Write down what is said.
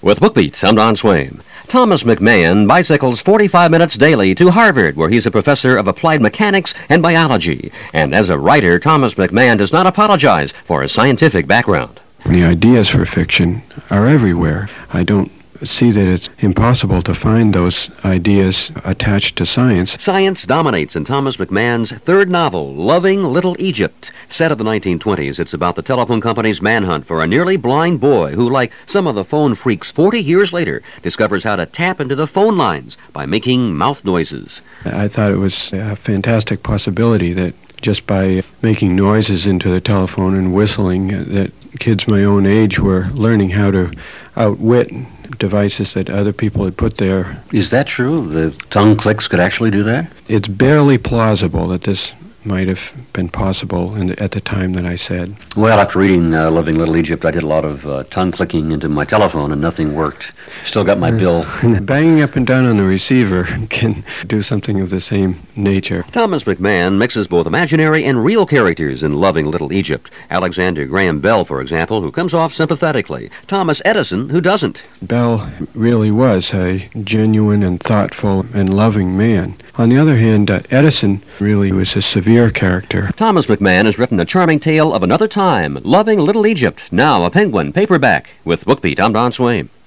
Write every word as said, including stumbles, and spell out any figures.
With BookBeat, I'm Don Swaim. Thomas McMahon bicycles forty-five minutes daily to Harvard, where he's a professor of applied mechanics and biology. And as a writer, Thomas McMahon does not apologize for his scientific background. The ideas for fiction are everywhere. I don't see that it's impossible to find those ideas attached to science. Science dominates in Thomas McMahon's third novel, Loving Little Egypt. Set in the nineteen twenties, it's about the telephone company's manhunt for a nearly blind boy who, like some of the phone freaks forty years later, discovers how to tap into the phone lines by making mouth noises. I thought it was a fantastic possibility that just by making noises into the telephone and whistling, uh, that kids my own age were learning how to outwit devices that other people had put there. Is that true? The tongue clicks could actually do that? It's barely plausible that this might have been possible in the, at the time that I said. Well, after reading uh, Loving Little Egypt, I did a lot of uh, tongue clicking into my telephone and nothing worked. Still got my bill. Banging up and down on the receiver can do something of the same nature. Thomas McMahon mixes both imaginary and real characters in Loving Little Egypt. Alexander Graham Bell, for example, who comes off sympathetically. Thomas Edison, who doesn't. Bell really was a genuine and thoughtful and loving man. On the other hand, uh, Edison really was a severe character. Thomas McMahon has written a charming tale of another time, Loving Little Egypt, now a Penguin paperback. With BookBeat, I'm Don Swaim.